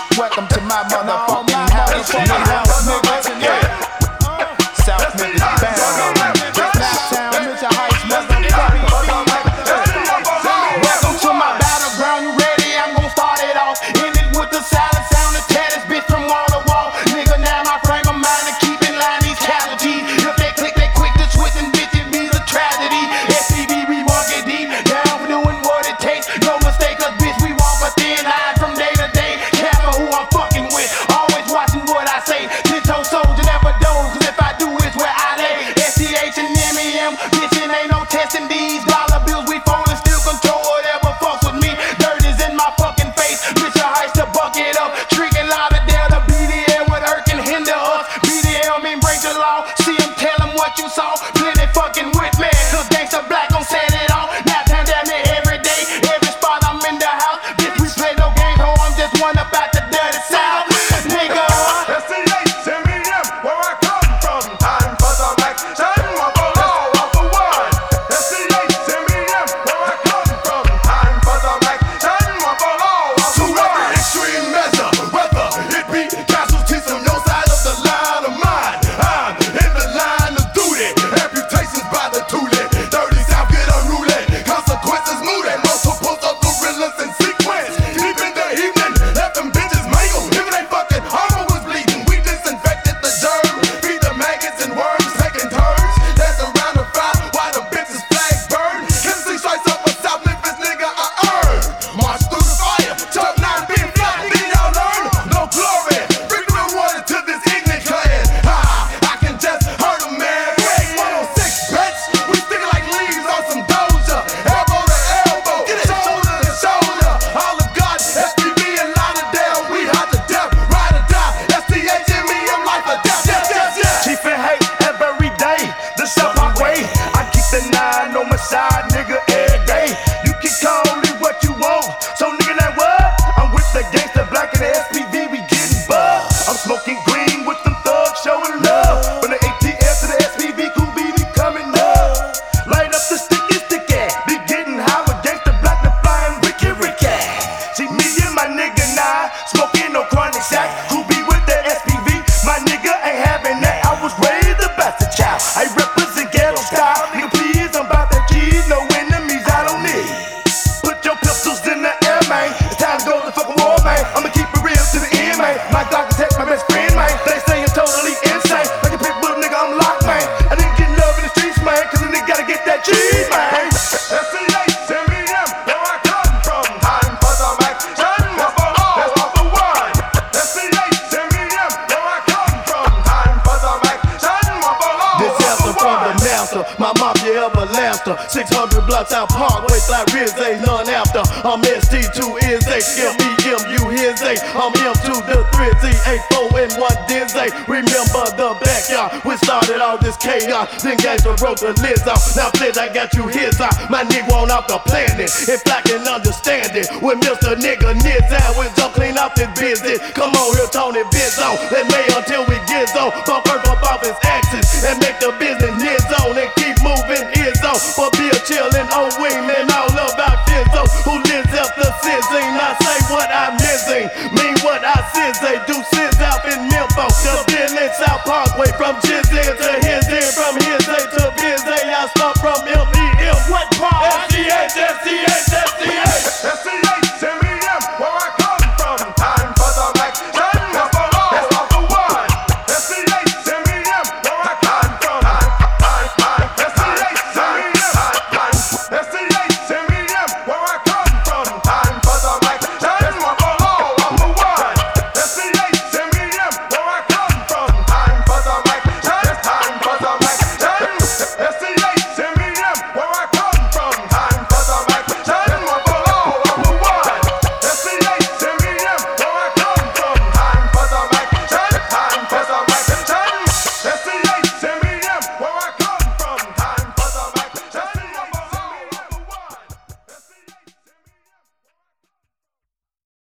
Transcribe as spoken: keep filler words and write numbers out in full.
Welcome to my motherfucking house, nigga. Yeah. South Memphis, bad. Snaptown, Mitchell Heights, motherfucker. Welcome to my battleground. You ready? I'm gon' start it off. In it with the silent sound, the tatters bitch from wall to wall. Nigga, now my frame of mind to keep in line these casualties. If they click, they quick to switch and bitch it be the tragedy. S C B, we walk it deep, down for doing what it takes. No mistake, cause bitch, we walk a thin line from day to day. Careful who I'm fucking with, always watching what I say. Ten toe soldier, never doze, cause if I do, it's where I lay. S T H and M E M, bitch, it ain't no testing these dollar bills. We folding, still control whatever fucks with me. Dirt is in my fucking face, bitch, I heist to buck it up. Tricking Lauderdale, the B D L, what hurt can hinder us. B D L mean break the law, see him, tell him what you saw. Plenty fucking with me, cause gangsta black gon' set it off. Now time damn near every day, every spot I'm in the house. Bitch, we play no game, ho, I'm just one about the dirty south. Nigga, S T H, M E M, where I come from. Time for some action, one for all, one for one. S T H, M E M, where I come from. Time for some action, one for all, one for one. To every extreme measure, whether it be casualties from your side of the line or mine, I'm in the line of duty. Amputations by the toolie. Dirty South get unruly. Consequences moving. Multiples of gorillas in sequence. Deep in the evening, let them bitches mangle. If it ain't fucking armor was bleeding, we disinfected the germ. Feed the maggots and worms taking turns. Dance around the fire while the bitches flags burn. Tennessee strikes up a South Memphis nigga I earn. March through the fire, Chuck nine being flat. Then y'all learn no glory. Bring the water to this ignorant clan. Ha! I can just hurt a man. Break one oh six, bitch. We sticking like leaves on some doja. Elbow to elbow, shoulder to shoulder. All of God, S P B and Lauderdale. We hot to death, ride or die. S T H M E M, life or death. Yes, yes, yes. Chief and hate every day, the South Parkway. I keep the nine on my side, nigga, every day. You can call it what you want, so nigga, that what? I'm with the gangsta black and the S P V, we getting buzzed. I'm smoking green with them thugs, showing love. From the A T F to the S P V, cool B B coming up. Light up the sticky sticky, be getting high with gangsta black, the flying Ricky Ricky. See me and my nigga now, smoking no chronic sack. Cool B with the S P V, my nigga ain't having that. I was raised a bastard child, I represent ghetto style. Nigga, please, I'm about that keys, no enemies I don't need. Put your pistols in the air, man. It's time to go to the fucking war, man. I'ma keep it real to the end, man. My doctor text my best friend, man. They say you're totally insane. Like a pit bull, nigga, I'm locked, man. I didn't get love in the streets, man, cause a nigga gotta get that cheese, man. S T H, M E M, where I come from. Time for some action, one for all, one for one. S T H, M E M, where I come from. Time for some action, one for all, This one answer for from the one. master, my mafia everlasting. six hundred blocks out Parkway, like Riz A, none after. I'm S T two is A, M E M U his A. I'm M two the three Z, eight four and one Dizzy. Remember the backyard, we started all this chaos. Then gangsta broke the lids off. Now please, I got you his out. My nigga won't off the planet, if I can understand it. With Mister Nigga Nids out, we don't clean up this business. Come on here, Tony Bizzo. Let's lay until we get on. Bump Earth up off his axis and make the business Nids on and keep moving is on. For Bill chillin', old wingman, all about Fizzo. Who lives after sizzing? I say what I'm missing, mean what I sizzy. Do sizz out in Memphis, the Bill in South Parkway from Jizzin to